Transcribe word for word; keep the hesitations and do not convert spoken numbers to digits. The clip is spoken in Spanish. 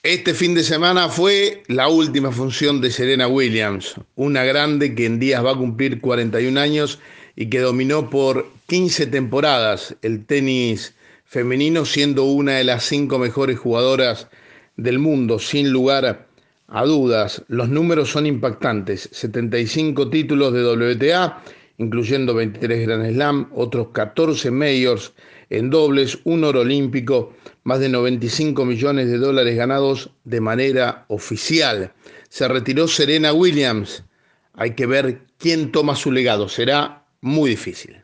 Este fin de semana fue la última función de Serena Williams, una grande que en días va a cumplir cuarenta y un años y que dominó por quince temporadas el tenis femenino, siendo una de las cinco mejores jugadoras del mundo, sin lugar a dudas. Los números son impactantes: setenta y cinco títulos de W T A, incluyendo veintitrés Grand Slam, otros catorce Majors en dobles, un oro olímpico, más de noventa y cinco millones de dólares ganados de manera oficial. Se retiró Serena Williams. Hay que ver quién toma su legado. Será muy difícil.